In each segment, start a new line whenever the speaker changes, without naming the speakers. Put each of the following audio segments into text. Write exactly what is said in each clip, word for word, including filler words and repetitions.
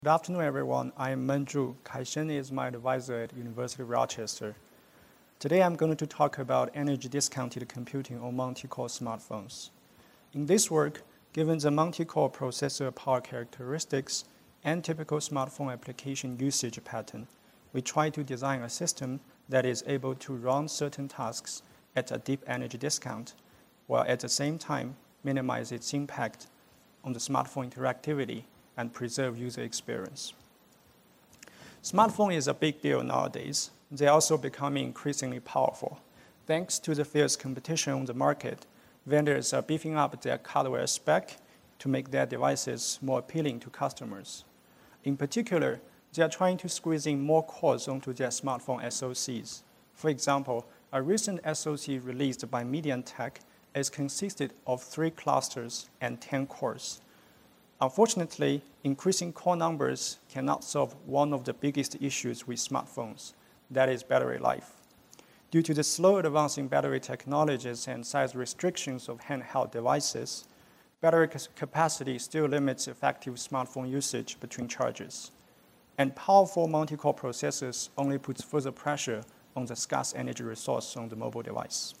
Good afternoon, everyone. I am Menju. Kaishen is my advisor at University of Rochester. Today, I'm going to talk about energy-discounted computing on multi-core smartphones. In this work, given the multi-core processor power characteristics and typical smartphone application usage pattern, we try to design a system that is able to run certain tasks at a deep energy discount, while at the same time minimize its impact on the smartphone interactivity and preserve user experience. Smartphone is a big deal nowadays. They're also becoming increasingly powerful. Thanks to the fierce competition on the market, vendors are beefing up their hardware spec to make their devices more appealing to customers. In particular, they are trying to squeeze in more cores onto their smartphone S O Cs. For example, a recent S O C released by MediaTek is consisted of three clusters and ten cores. Unfortunately, increasing core numbers cannot solve one of the biggest issues with smartphones, that is battery life. Due to the slow advance in battery technologies and size restrictions of handheld devices, battery capacity still limits effective smartphone usage between charges. And powerful multi-core processors only puts further pressure on the scarce energy resource on the mobile device.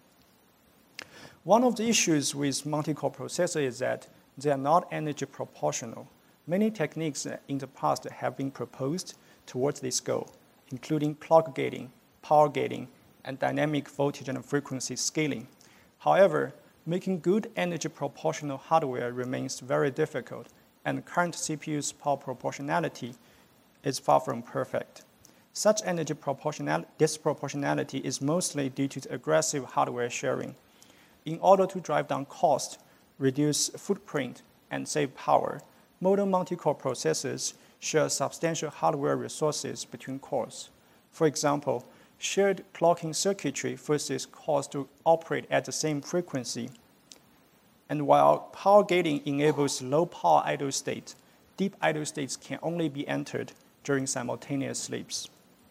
One of the issues with multi-core processors is that they are not energy proportional. Many techniques in the past have been proposed towards this goal, including clock gating, power gating, and dynamic voltage and frequency scaling. However, making good energy proportional hardware remains very difficult, and current C P U's power proportionality is far from perfect. Such energy proportional disproportionality is mostly due to aggressive hardware sharing. In order to drive down cost, reduce footprint, and save power, modern multi-core processors share substantial hardware resources between cores. For example, shared clocking circuitry forces cores to operate at the same frequency. And while power gating enables low power idle state, deep idle states can only be entered during simultaneous sleeps.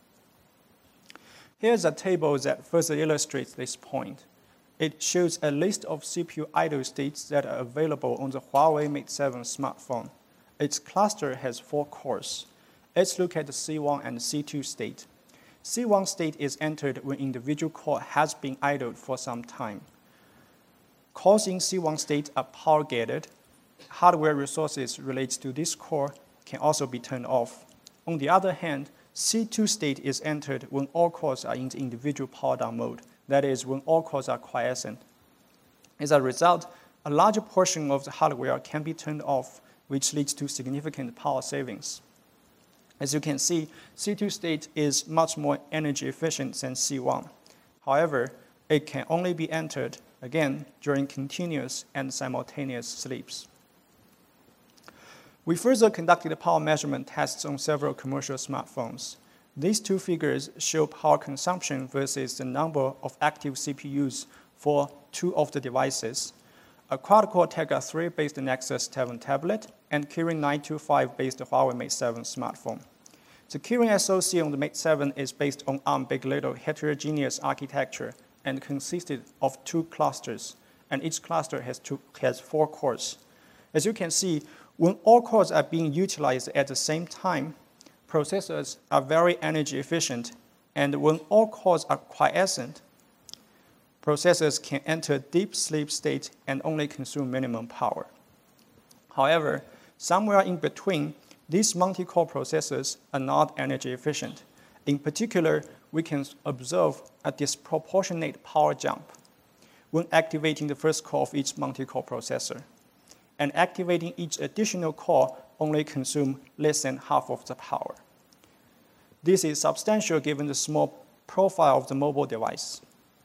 Here's a table that further illustrates this point. It shows a list of C P U idle states that are available on the Huawei Mate seven smartphone. Its cluster has four cores. Let's look at the C one and C two state. C one state is entered when individual core has been idled for some time. Cores in C one state are power gated. Hardware resources related to this core can also be turned off. On the other hand, C two state is entered when all cores are in the individual power down mode. That is, when all cores are quiescent. As a result, a larger portion of the hardware can be turned off, which leads to significant power savings. As you can see, C two state is much more energy efficient than C one. However, it can only be entered, again, during continuous and simultaneous sleeps. We further conducted power measurement tests on several commercial smartphones. These two figures show power consumption versus the number of active C P Us for two of the devices, a quad-core Tegra three-based Nexus seven tablet and Kirin nine two five based Huawei Mate seven smartphone. The Kirin S O C on the Mate seven is based on ARM Big Little heterogeneous architecture and consisted of two clusters, and each cluster has, two, has four cores. As you can see, when all cores are being utilized at the same time, processors are very energy efficient, and when all cores are quiescent, processors can enter deep sleep state and only consume minimum power. However, somewhere in between, these multi-core processors are not energy efficient. In particular, we can observe a disproportionate power jump when activating the first core of each multi-core processor, and activating each additional core only consume less than half of the power. This is substantial given the small profile of the mobile device.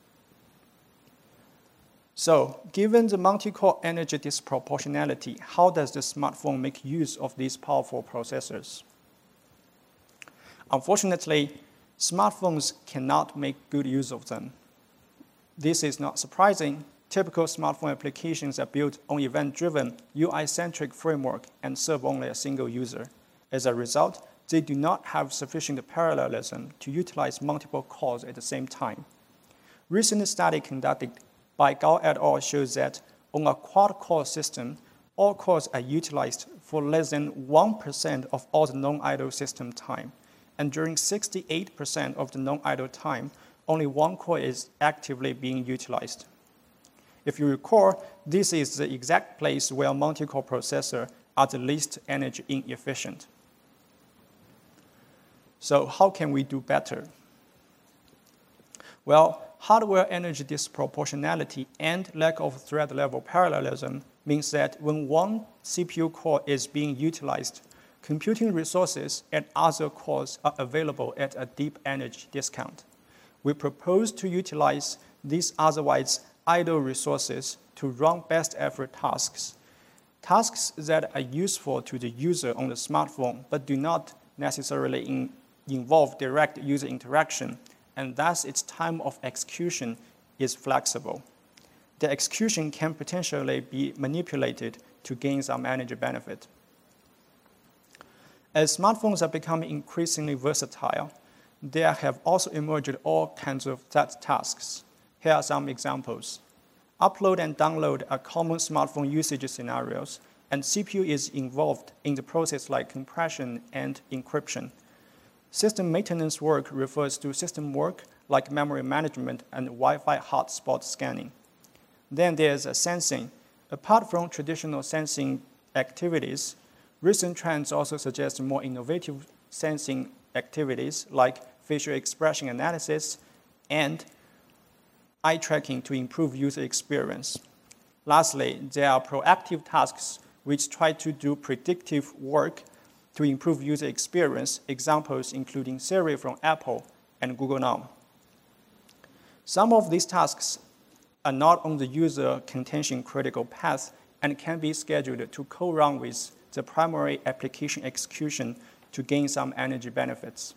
So, given the multi-core energy disproportionality, how does the smartphone make use of these powerful processors? Unfortunately, smartphones cannot make good use of them. This is not surprising. Typical smartphone applications are built on event-driven, U I-centric framework and serve only a single user. As a result, they do not have sufficient parallelism to utilize multiple cores at the same time. Recent study conducted by Gao et al. Shows that on a quad-core system, all cores are utilized for less than one percent of all the non-idle system time. And during sixty-eight percent of the non-idle time, only one core is actively being utilized. If you recall, this is the exact place where multi-core processors are the least energy inefficient. So how can we do better? Well, hardware energy disproportionality and lack of thread-level parallelism means that when one C P U core is being utilized, computing resources at other cores are available at a deep energy discount. We propose to utilize these otherwise idle resources to run best effort tasks, tasks that are useful to the user on the smartphone but do not necessarily in, involve direct user interaction, and thus its time of execution is flexible. The execution can potentially be manipulated to gain some energy benefit. As smartphones are becoming increasingly versatile, there have also emerged all kinds of such tasks. Here are some examples. Upload and download are common smartphone usage scenarios, and C P U is involved in the process like compression and encryption. System maintenance work refers to system work like memory management and Wi-Fi hotspot scanning. Then there's sensing. Apart from traditional sensing activities, recent trends also suggest more innovative sensing activities like facial expression analysis and eye tracking to improve user experience. Lastly, there are proactive tasks which try to do predictive work to improve user experience, examples including Siri from Apple and Google Now. Some of these tasks are not on the user contention critical path and can be scheduled to co-run with the primary application execution to gain some energy benefits.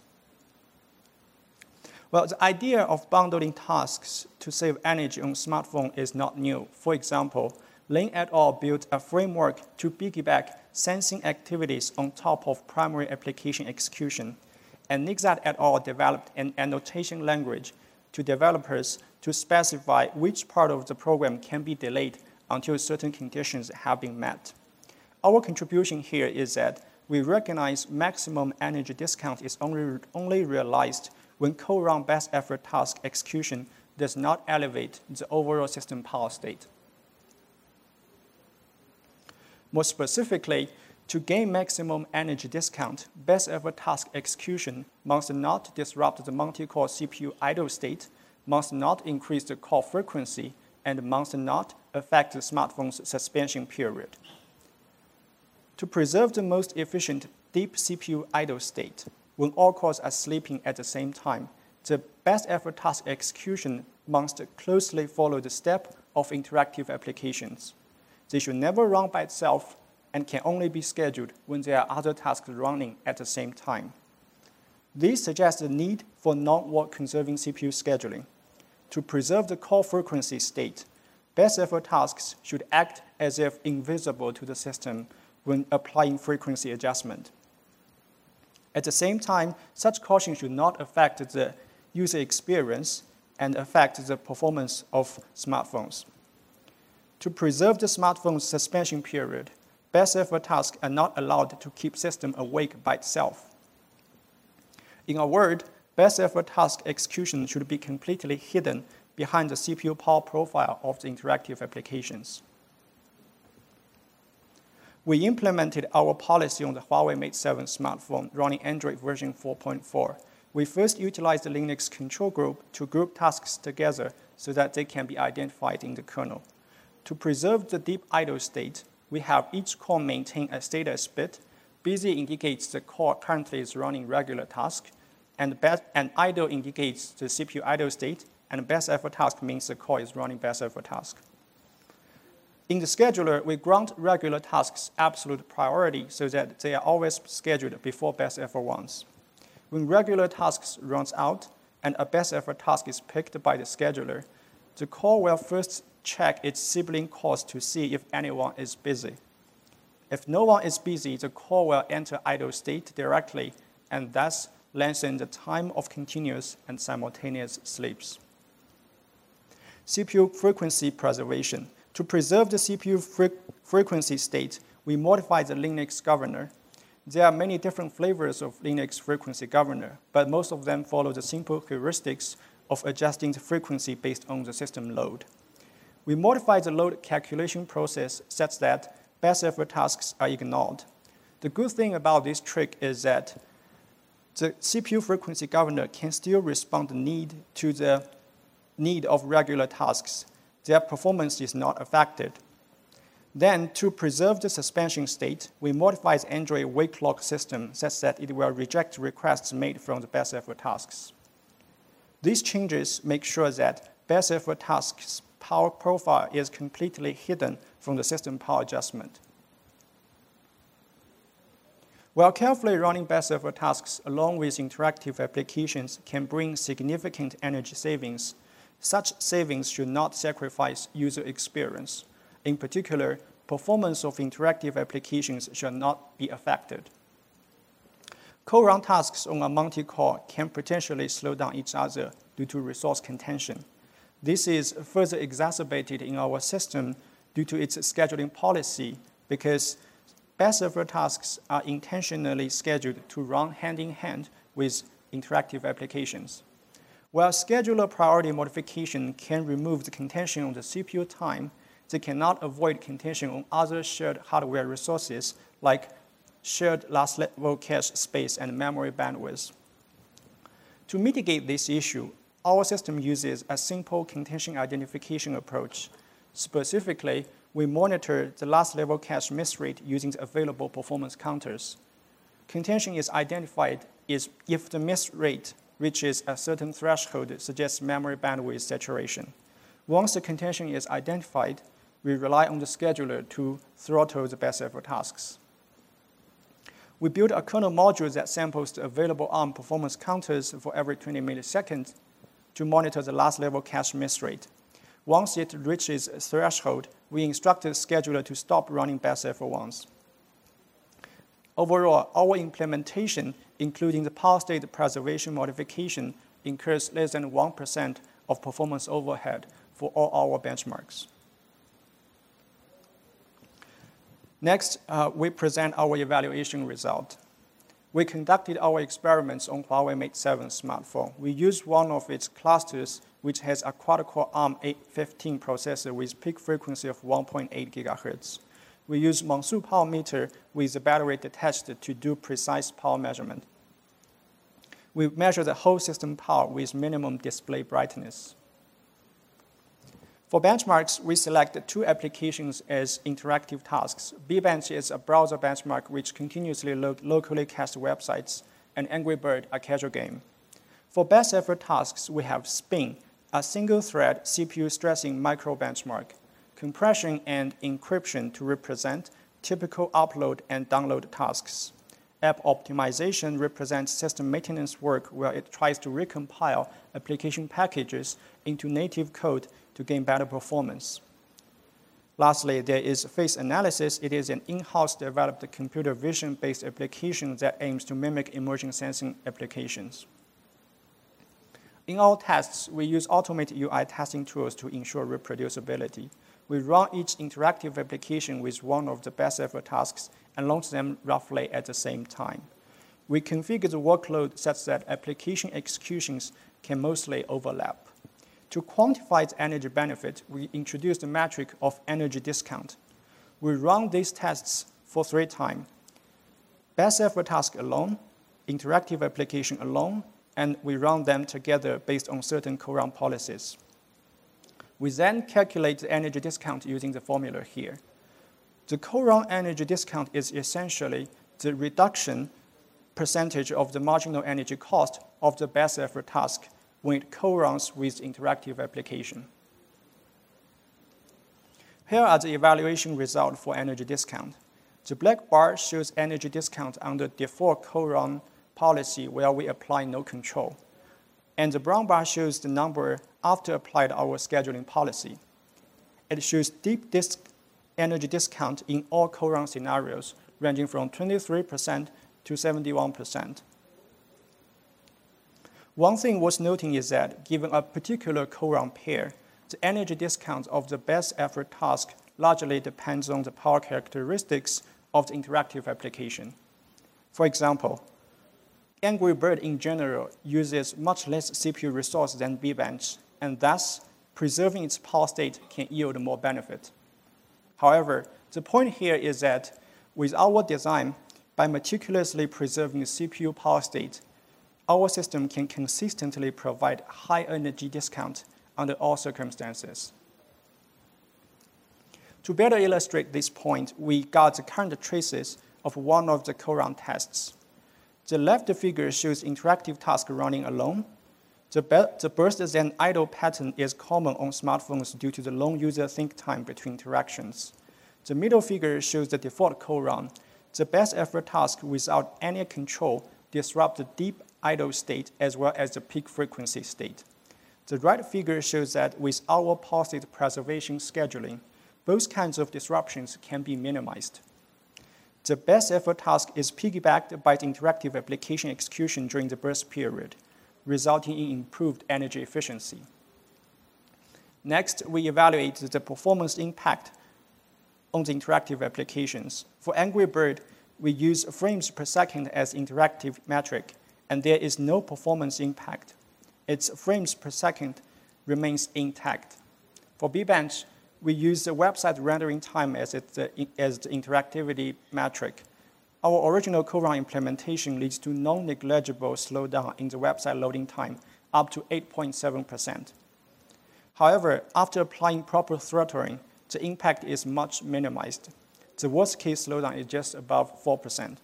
Well, the idea of bundling tasks to save energy on smartphone is not new. For example, Lin et al. Built a framework to piggyback sensing activities on top of primary application execution, and Nixat et al. Developed an annotation language to developers to specify which part of the program can be delayed until certain conditions have been met. Our contribution here is that we recognize maximum energy discount is only, only realized when co-run best effort task execution does not elevate the overall system power state. More specifically, to gain maximum energy discount, best effort task execution must not disrupt the multi-core C P U idle state, must not increase the core frequency, and must not affect the smartphone's suspension period. To preserve the most efficient deep C P U idle state, when all cores are sleeping at the same time, the best effort task execution must closely follow the step of interactive applications. They should never run by itself and can only be scheduled when there are other tasks running at the same time. This suggests the need for non-work conserving C P U scheduling. To preserve the core frequency state, best effort tasks should act as if invisible to the system when applying frequency adjustment. At the same time, such caution should not affect the user experience and affect the performance of smartphones. To preserve the smartphone's suspension period, best effort tasks are not allowed to keep system awake by itself. In a word, best effort task execution should be completely hidden behind the C P U power profile of the interactive applications. We implemented our policy on the Huawei Mate seven smartphone running Android version four point four. We first utilized the Linux control group to group tasks together so that they can be identified in the kernel. To preserve the deep idle state, we have each core maintain a status bit. Busy indicates the core currently is running regular task, and, best, and idle indicates the C P U idle state, and best effort task means the core is running best effort task. In the scheduler, we grant regular tasks absolute priority so that they are always scheduled before best effort ones. When regular tasks runs out and a best effort task is picked by the scheduler, the core will first check its sibling cores to see if anyone is busy. If no one is busy, the core will enter idle state directly and thus lengthen the time of continuous and simultaneous sleeps. C P U frequency preservation. To preserve the C P U fre frequency state, we modify the Linux governor. There are many different flavors of Linux frequency governor, but most of them follow the simple heuristics of adjusting the frequency based on the system load. We modify the load calculation process such that best effort tasks are ignored. The good thing about this trick is that the C P U frequency governor can still respond the need to the need of regular tasks. Their performance is not affected. Then, to preserve the suspension state, we modify the Android wake lock system such that it will reject requests made from the best effort tasks. These changes make sure that best effort tasks' power profile is completely hidden from the system power adjustment. While carefully running best effort tasks along with interactive applications can bring significant energy savings, such savings should not sacrifice user experience. In particular, performance of interactive applications should not be affected. Co-run tasks on a multi-core can potentially slow down each other due to resource contention. This is further exacerbated in our system due to its scheduling policy because best effort tasks are intentionally scheduled to run hand-in-hand with interactive applications. While scheduler priority modification can remove the contention on the C P U time, they cannot avoid contention on other shared hardware resources like shared last level cache space and memory bandwidth. To mitigate this issue, our system uses a simple contention identification approach. Specifically, we monitor the last level cache miss rate using the available performance counters. Contention is identified if the miss rate reaches a certain threshold suggests memory bandwidth saturation. Once the contention is identified, we rely on the scheduler to throttle the best effort tasks. We build a kernel module that samples the available ARM performance counters for every twenty milliseconds to monitor the last level cache miss rate. Once it reaches a threshold, we instruct the scheduler to stop running best effort ones. Overall, our implementation, including the power state preservation modification, incurs less than one percent of performance overhead for all our benchmarks. Next, uh, we present our evaluation result. We conducted our experiments on Huawei Mate seven smartphone. We used one of its clusters, which has a quad-core ARM eight fifteen processor with peak frequency of one point eight gigahertz. We use Monsu power meter with the battery detached to do precise power measurement. We measure the whole system power with minimum display brightness. For benchmarks, we select two applications as interactive tasks. B-Bench is a browser benchmark which continuously lo locally caches websites, and Angry Bird, a casual game. For best effort tasks, we have Spin, a single-thread C P U stressing micro benchmark, compression and encryption to represent typical upload and download tasks. App optimization represents system maintenance work where it tries to recompile application packages into native code to gain better performance. Lastly, there is face analysis. It is an in-house developed computer vision-based application that aims to mimic immersion sensing applications. In our tests, we use automated U I testing tools to ensure reproducibility. We run each interactive application with one of the best effort tasks and launch them roughly at the same time. We configure the workload such that application executions can mostly overlap. To quantify the energy benefit, we introduce the metric of energy discount. We run these tests for three times: best effort task alone, interactive application alone, and we run them together based on certain co-run policies. We then calculate the energy discount using the formula here. The co-run energy discount is essentially the reduction percentage of the marginal energy cost of the best effort task when it co-runs with interactive application. Here are the evaluation results for energy discount. The black bar shows energy discount under default co-run policy where we apply no control. And the brown bar shows the number after applied our scheduling policy. It shows deep disk energy discount in all co-run scenarios, ranging from twenty-three percent to seventy-one percent. One thing worth noting is that given a particular co-run pair, the energy discount of the best effort task largely depends on the power characteristics of the interactive application. For example, Angry Bird in general uses much less C P U resource than B-Bench, and thus preserving its power state can yield more benefit. However, the point here is that with our design, by meticulously preserving the C P U power state, our system can consistently provide high energy discount under all circumstances. To better illustrate this point, we got the current traces of one of the co-run tests. The left figure shows interactive task running alone. The, the burst then idle pattern is common on smartphones due to the long user think time between interactions. The middle figure shows the default co-run. The best effort task without any control disrupt the deep idle state as well as the peak frequency state. The right figure shows that with our power state preservation scheduling, both kinds of disruptions can be minimized. The best effort task is piggybacked by the interactive application execution during the burst period, resulting in improved energy efficiency. Next, we evaluate the performance impact on the interactive applications. For Angry Bird, we use frames per second as interactive metric, and there is no performance impact. Its frames per second remains intact. For B-Bench, we use the website rendering time as, it, uh, as the interactivity metric. Our original co-run implementation leads to non-negligible slowdown in the website loading time, up to eight point seven percent. However, after applying proper throttling, the impact is much minimized. The worst-case slowdown is just above four percent.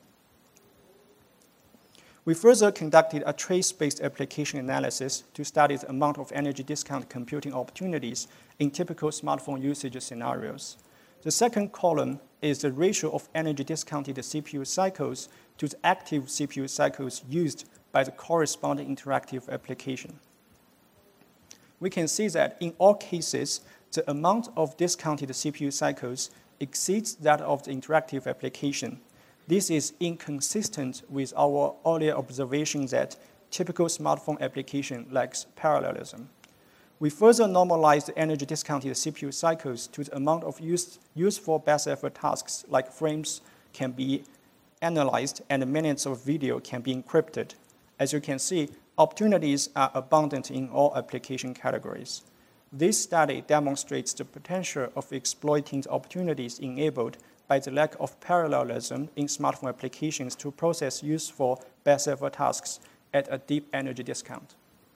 We further conducted a trace-based application analysis to study the amount of energy discount computing opportunities in typical smartphone usage scenarios. The second column is the ratio of energy discounted C P U cycles to the active C P U cycles used by the corresponding interactive application. We can see that in all cases, the amount of discounted C P U cycles exceeds that of the interactive application. This is inconsistent with our earlier observation that typical smartphone application lacks parallelism. We further normalize the energy discounted C P U cycles to the amount of used, useful best effort tasks like frames can be analyzed and minutes of video can be encrypted. As you can see, opportunities are abundant in all application categories. This study demonstrates the potential of exploiting the opportunities enabled by the lack of parallelism in smartphone applications to process useful best effort tasks at a deep energy discount.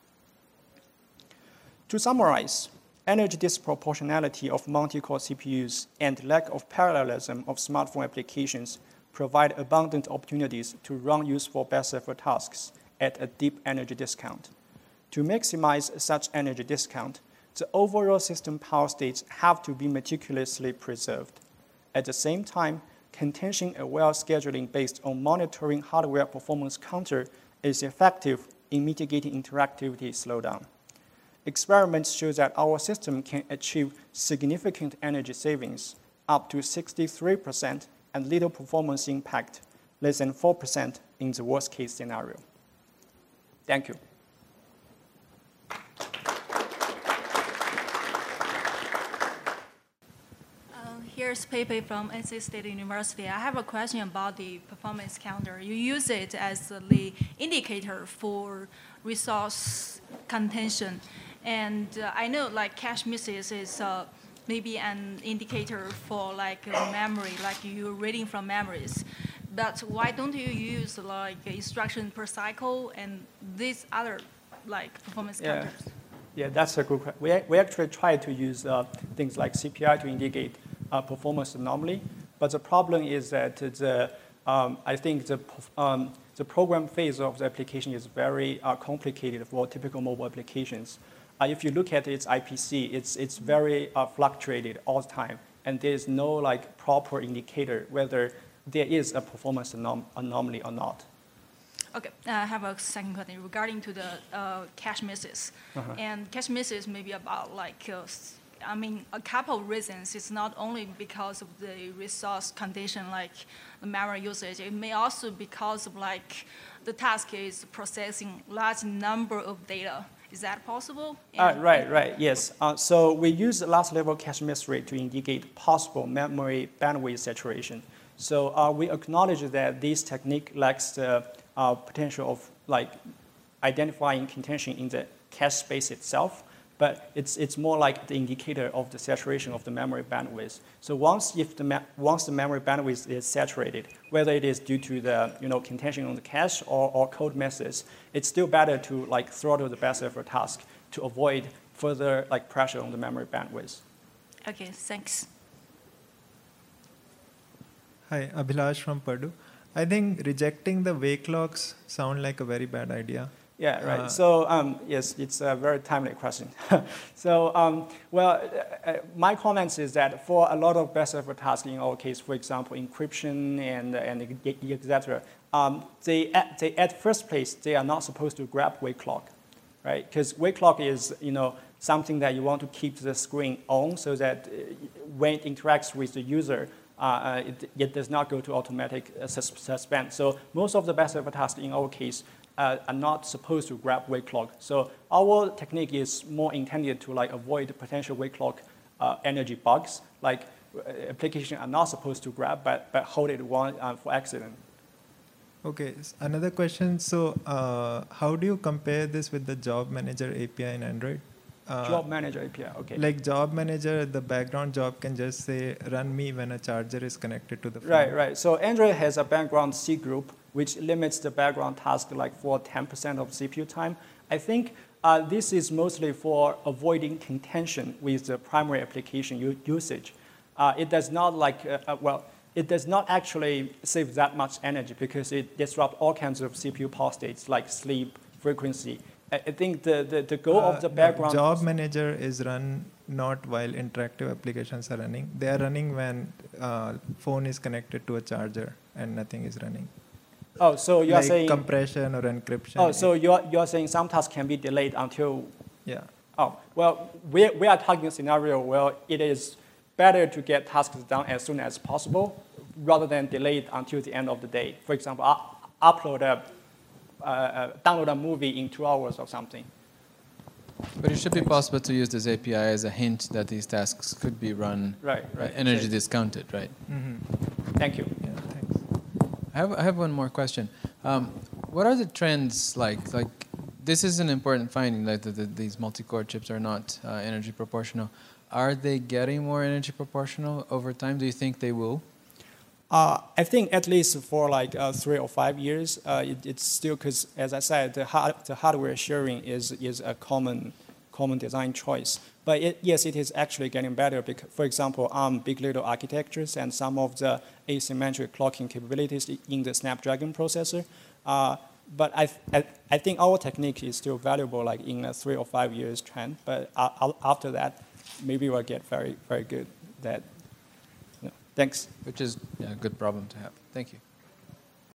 To summarize, energy disproportionality of multi-core C P Us and lack of parallelism of smartphone applications provide abundant opportunities to run useful best effort tasks at a deep energy discount. To maximize such energy discount, the overall system power states have to be meticulously preserved. At the same time, contention-aware scheduling based on monitoring hardware performance counter is effective in mitigating interactivity slowdown. Experiments show that our system can achieve significant energy savings, up to sixty-three percent, and little performance impact, less than four percent in the worst-case scenario. Thank you.
Here's Pepe from N C State University. I have a question about the performance counter. You use it as the indicator for resource contention. And uh, I know like cache misses is uh, maybe an indicator for like uh, memory, like you're reading from memories. But why don't you use like instruction per cycle and these other like performance
yeah.
counters?
Yeah, that's a good question. We, we actually try to use uh, things like C P I to indicate uh, performance anomaly, but the problem is that the, um, I think the, um, the program phase of the application is very uh, complicated for typical mobile applications. Uh, if you look at its I P C, it's, it's very uh, fluctuated all the time, and there's no like proper indicator whether there is a performance anom anomaly or not.
Okay, uh, I have a second question regarding to the uh, cache misses. Uh-huh. And cache misses may be about like, uh, I mean, a couple of reasons. It's not only because of the resource condition, like the memory usage. It may also because of like the task is processing large number of data Is that possible?
Uh, right, right, yes. Uh, so we use the last level cache miss rate to indicate possible memory bandwidth saturation. So uh, we acknowledge that this technique lacks the uh, potential of like identifying contention in the cache space itself, but it's, it's more like the indicator of the saturation of the memory bandwidth. So once, if the, once the memory bandwidth is saturated, whether it is due to the you know, contention on the cache or, or code methods, it's still better to like throttle the best effort task to avoid further like pressure on the memory bandwidth.
Okay, thanks.
Hi, Abhilash from Purdue. I think rejecting the wake locks sound like a very bad idea.
Yeah, right.
Uh,
so um, yes, it's a very timely question. so um, well, uh, my comments is that for a lot of best effort tasks in our case, for example, encryption and and et cetera, um, they at, they at first place they are not supposed to grab wake clock, right? Because wake clock is you know something that you want to keep the screen on so that when it interacts with the user, uh, it, it does not go to automatic uh, sus suspend. So most of the best effort tasks in our case Uh, are not supposed to grab wake clock. So our technique is more intended to like avoid potential wake clock uh, energy bugs. Like uh, applications are not supposed to grab, but, but hold it one uh, for accident.
Okay, another question. So uh, how do you compare this with the Job Manager A P I in Android? Uh,
Job Manager A P I, okay.
Like Job Manager, the background job can just say, run me when a charger is connected to the phone.
Right, right. So Android has a background C group, which limits the background task like for ten percent of C P U time. I think uh, this is mostly for avoiding contention with the primary application usage. Uh, it does not like, uh, uh, well, it does not actually save that much energy because it disrupts all kinds of C P U power states like sleep, frequency. I think the, the, the goal
Uh,
of the background...
No, Job Manager is run not while interactive applications are running. They are running when uh, phone is connected to a charger and nothing is running.
Oh, so you're
like
saying...
compression or encryption.
Oh, so you're, you're saying some tasks can be delayed until...
Yeah.
Oh, well, we, we are targeting a scenario where it is better to get tasks done as soon as possible rather than delayed until the end of the day. For example, upload a Uh, uh, download a movie in two hours or something.
But it should be possible to use this A P I as a hint that these tasks could be run
right, right.
energy discounted, right?
Mm-hmm.
Thank you.
Yeah, thanks.
I have, I have one more question. Um, what are the trends like? Like, this is an important finding, like that the, these multi-core chips are not uh, energy proportional. Are they getting more energy proportional over time? Do you think they will?
Uh, I think at least for like uh, three or five years, uh, it, it's still because, as I said, the, hard, the hardware sharing is, is a common, common design choice. But it, yes, it is actually getting better. Because, for example, ARM Big Little architectures and some of the asymmetric clocking capabilities in the Snapdragon processor. Uh, but I, I, I think our technique is still valuable, like in a three or five years trend. But uh, after that, maybe we'll get very, very good. That. Thanks.
Which is yeah, a good problem to have. Thank you.